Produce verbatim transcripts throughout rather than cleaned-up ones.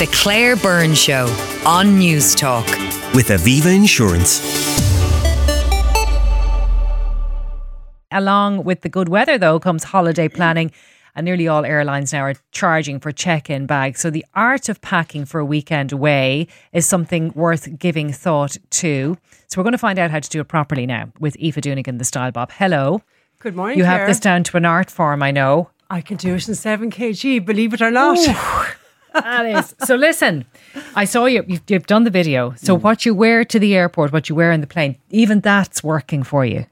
The Claire Byrne Show on News Talk. With Aviva Insurance. Along with the good weather, though, comes holiday planning. And nearly all airlines now are charging for check-in bags. So the art of packing for a weekend away is something worth giving thought to. So we're going to find out how to do it properly now with Aoife Doonigan, the Style Bob. Hello. Good morning, You Claire. have this down to an art form, I know. I can do it in seven kilograms, believe it or not. That is. So listen, I saw you, you've, you've done the video. So mm. what you wear to the airport, what you wear in the plane, even that's working for you.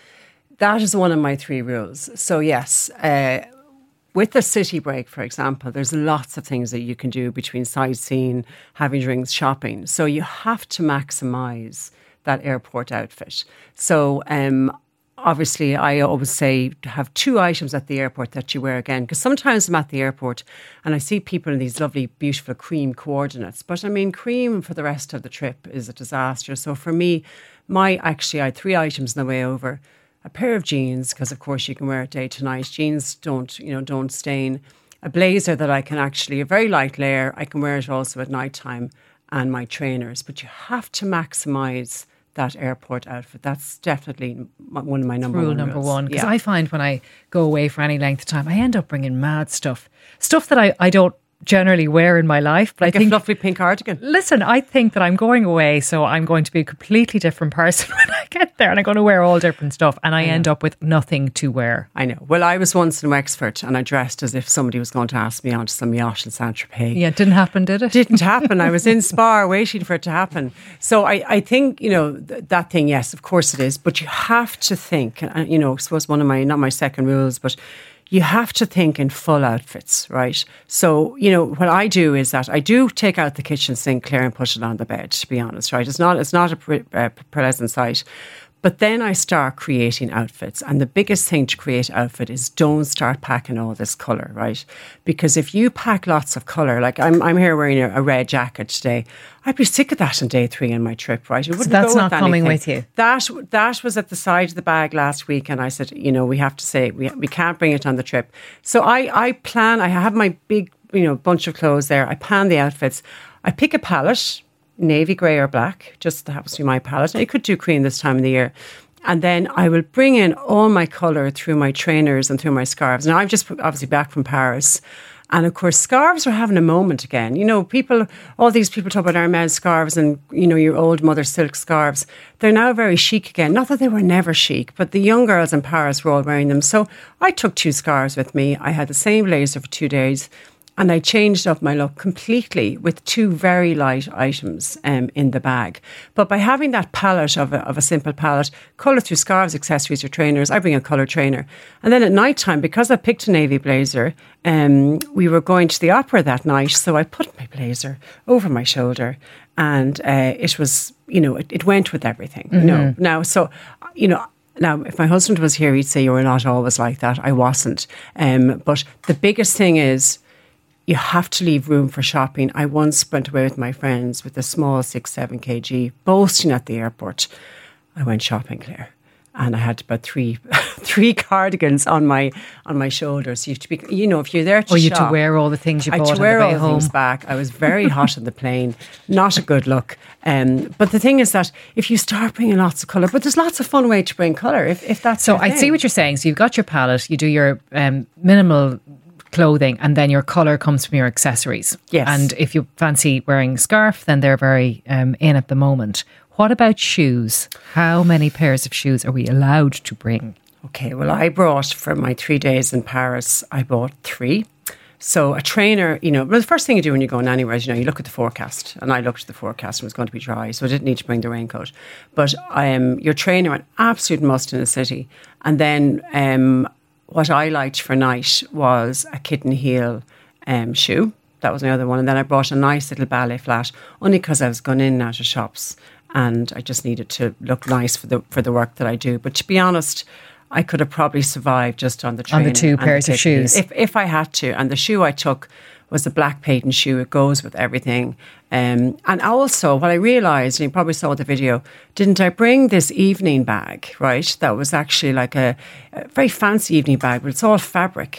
That is one of my three rules. So yes, uh, with the city break, for example, there's lots of things that you can do between sightseeing, having drinks, shopping. So you have to maximise that airport outfit. So um, obviously, I always say to have two items at the airport that you wear again, because sometimes I'm at the airport and I see people in these lovely, beautiful cream coordinates. But I mean, cream for the rest of the trip is a disaster. So for me, my actually, I had three items on the way over. A pair of jeans, because of course you can wear it day to night. Jeans don't, you know, don't stain. A blazer that I can actually, a very light layer, I can wear it also at night time, and my trainers. But you have to maximise that airport outfit. That's definitely one of my number Rule one number rules. one. Because yeah. I find when I go away for any length of time, I end up bringing mad stuff. Stuff that I, I don't generally wear in my life. But like I think, a fluffy pink cardigan. Listen, I think that I'm going away, so I'm going to be a completely different person when I get there, and I'm going to wear all different stuff, and I, I end up with nothing to wear. I know. Well, I was once in Wexford and I dressed as if somebody was going to ask me onto some yacht in Saint-Tropez. Yeah, it didn't happen, did it? Didn't happen. I was in Spar waiting for it to happen. So I, I think, you know, th- that thing, yes, of course it is, but you have to think, and you know, I suppose one of my, not my second rules, but you have to think in full outfits, right? So, you know, what I do is that I do take out the kitchen sink, Claire, and put it on the bed, to be honest, right? It's not, it's not a pre- uh, pleasant sight. But then I start creating outfits. And the biggest thing to create outfit is don't start packing all this colour, right? Because if you pack lots of colour, like I'm I'm here wearing a, a red jacket today, I'd be sick of that on day three on my trip, right? It wouldn't so that's go not with coming anything. with you? That, that was at the side of the bag last week. And I said, you know, we have to say, we, we can't bring it on the trip. So I, I plan, I have my big, you know, bunch of clothes there. I plan the outfits. I pick a palette, navy, grey or black, just happens to be my palette. I could do cream this time of the year. And then I will bring in all my colour through my trainers and through my scarves. Now, I'm just obviously back from Paris. And of course, scarves are having a moment again. You know, people, all these people talk about Hermès scarves and, you know, your old mother silk scarves. They're now very chic again. Not that they were never chic, but the young girls in Paris were all wearing them. So I took two scarves with me. I had the same blazer for two days. And I changed up my look completely with two very light items um, in the bag. But by having that palette of a, of a simple palette, colour through scarves, accessories or trainers, I bring a colour trainer. And then at night time, because I picked a navy blazer, um, we were going to the opera that night. So I put my blazer over my shoulder and uh, it was, you know, it, it went with everything. Mm-hmm. You know, now, so, you know, Now, if my husband was here, he'd say you were not always like that. I wasn't. Um, but the biggest thing is, you have to leave room for shopping. I once went away with my friends with a small six, seven kilograms, boasting at the airport. I went shopping, Claire, and I had about three, three cardigans on my on my shoulders. You have to be, you know, if you're there to or you shop, to wear all the things you I bought had to wear on the way all the home. things back. I was very hot on the plane. Not a good look. Um, but the thing is that if you start bringing lots of colour, but there's lots of fun way to bring colour. If if that's so, your I thing. see what you're saying. So you've got your palette, you do your um, minimal clothing, and then your colour comes from your accessories. Yes. And if you fancy wearing a scarf, then they're very um, in at the moment. What about shoes? How many pairs of shoes are we allowed to bring? Okay, well, I brought for my three days in Paris, I bought three. So a trainer, you know, well, the first thing you do when you're going anywhere is, you know, you look at the forecast. And I looked at the forecast and it was going to be dry, so I didn't need to bring the raincoat. But um, your trainer, an absolute must in the city. And then um, what I liked for night was a kitten heel um, shoe. That was my other one. And then I brought a nice little ballet flat, only because I was going in and out of shops and I just needed to look nice for the for the work that I do. But to be honest, I could have probably survived just on the trainer. On the two pairs the of shoes. If if I had to. And the shoe I took was a black patent shoe. It goes with everything. Um, and also, what I realised, and you probably saw the video, didn't I bring this evening bag, right? That was actually like a, a very fancy evening bag, but it's all fabric.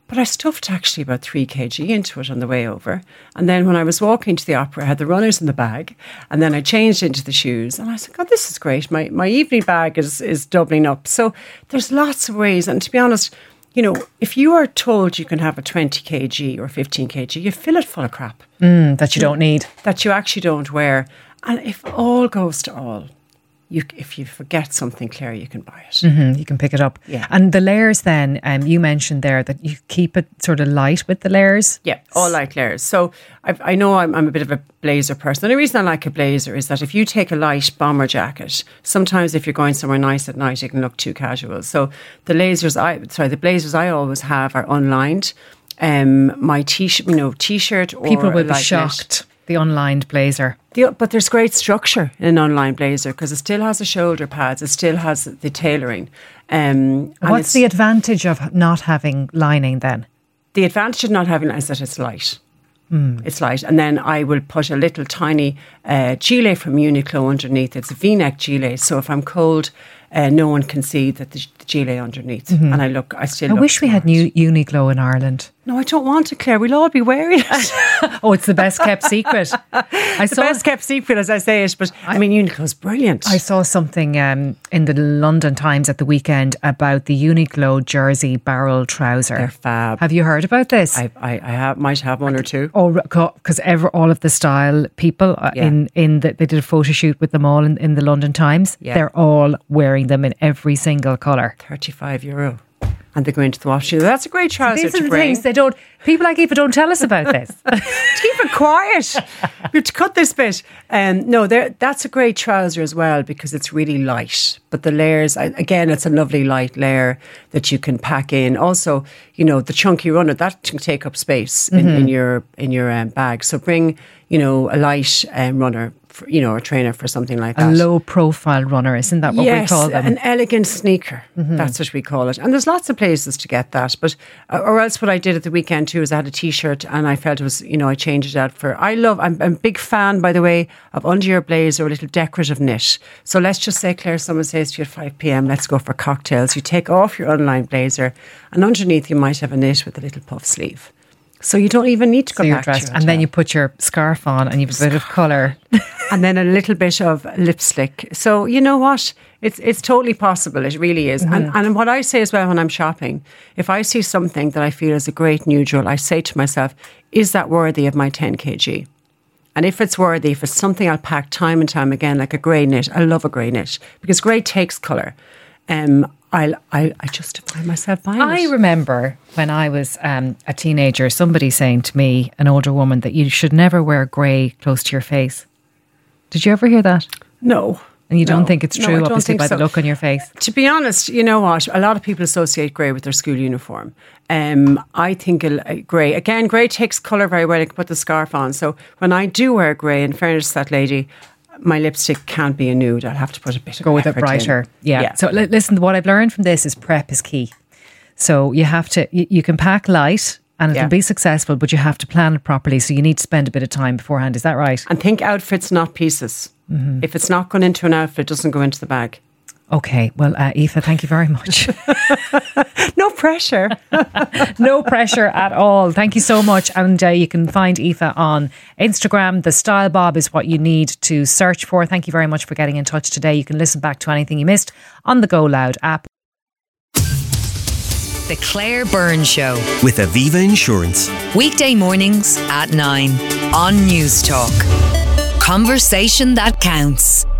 But I stuffed actually about three kilograms into it on the way over. And then when I was walking to the opera, I had the runners in the bag. And then I changed into the shoes. And I said, God, this is great. My my evening bag is, is doubling up. So there's lots of ways. And to be honest, you know, if you are told you can have a twenty kilograms or fifteen kilograms, you fill it full of crap. Mm, that you don't need. That you actually don't wear. And if all goes to all, You, if you forget something, Claire, you can buy it. Mm-hmm, you can pick it up. Yeah. And the layers then, um, you mentioned there that you keep it sort of light with the layers. Yeah, all light layers. So I've, I know I'm, I'm a bit of a blazer person. The only reason I like a blazer is that if you take a light bomber jacket, sometimes if you're going somewhere nice at night, it can look too casual. So the lasers, I sorry, the blazers I always have are unlined. Um, my t-shirt, you know, t-shirt or People will be light shocked. Knit. The unlined blazer. The, but there's great structure in an unlined blazer because it still has the shoulder pads, it still has the tailoring. Um, What's the advantage of not having lining then? The advantage of not having it is that it's light. Mm. It's light. And then I will put a little tiny uh, gilet from Uniqlo underneath. It's a V-neck gilet. So if I'm cold, uh, no one can see that the, the gilet underneath. Mm-hmm. And I look, I still I look wish we smart. had new Uniqlo in Ireland. No, I don't want it, Claire. We'll all be wearing it. Oh, it's the best kept secret. I the saw, best kept secret, as I say it. But I, I mean, Uniqlo's brilliant. I saw something um, in the London Times at the weekend about the Uniqlo jersey barrel trouser. They're fab. Have you heard about this? I, I, I have, might have one or two. Oh, because ever all of the style people uh, Yeah. in in the, they did a photo shoot with them all in, in the London Times. Yeah. They're all wearing them in every single colour. thirty-five euro. And they go into the washing. That's a great trouser These to are the bring. things they don't. People like Aoife don't tell us about this. Keep it quiet. We have to cut this bit. Um, no, that's a great trouser as well because it's really light. But the layers, again, it's a lovely light layer that you can pack in. Also, you know, the chunky runner, that can take up space in, mm-hmm. in your in your um, bag. So bring, you know, a light um, runner, for, you know, a trainer for something like that. A low profile runner, isn't that what yes, we call them? An elegant sneaker. Mm-hmm. That's what we call it. And there's lots of places to get that. But uh, or else what I did at the weekend too is I had a t-shirt and I felt it was, you know, I changed it out for, I love, I'm, I'm a big fan, by the way, of under your blazer, a little decorative knit. So let's just say, Claire, someone says to you at five p.m, let's go for cocktails. You take off your unlined blazer and underneath you might have a knit with a little puff sleeve. So you don't even need to go so back you're dressed, to your and then hotel. you put your scarf on and you have a bit of colour. And then a little bit of lipstick. So you know what? It's it's totally possible. It really is. Mm-hmm. And and what I say as well when I'm shopping, if I see something that I feel is a great neutral, I say to myself, is that worthy of my ten kilograms? And if it's worthy, if it's something I'll pack time and time again, like a grey knit, I love a grey knit because grey takes colour. Um, I'll, I I justify myself buying I it. remember when I was um, a teenager, somebody saying to me, an older woman, that you should never wear grey close to your face. Did you ever hear that? No. And you no, don't think it's true, no, obviously, think by so. the look on your face? To be honest, you know what? A lot of people associate grey with their school uniform. Um, I think a, a grey, again, grey takes colour very well. I can put the scarf on. So when I do wear grey, in fairness to that lady, my lipstick can't be a nude. I'll have to put a bit of Go with a effort brighter. in. Yeah. yeah. So li- listen, what I've learned from this is prep is key. So you have to, you, you can pack light and it'll Yeah. be successful, but you have to plan it properly. So you need to spend a bit of time beforehand. Is that right? And think outfits, not pieces. Mm-hmm. If it's not going into an outfit, it doesn't go into the bag. Okay. Well, uh, Aoife, thank you very much. No pressure. No pressure at all. Thank you so much. And uh, you can find Aoife on Instagram. The Style Bob is what you need to search for. Thank you very much for getting in touch today. You can listen back to anything you missed on the Go Loud app. The Claire Byrne Show. With Aviva Insurance. Weekday mornings at nine on News Talk. Conversation that counts.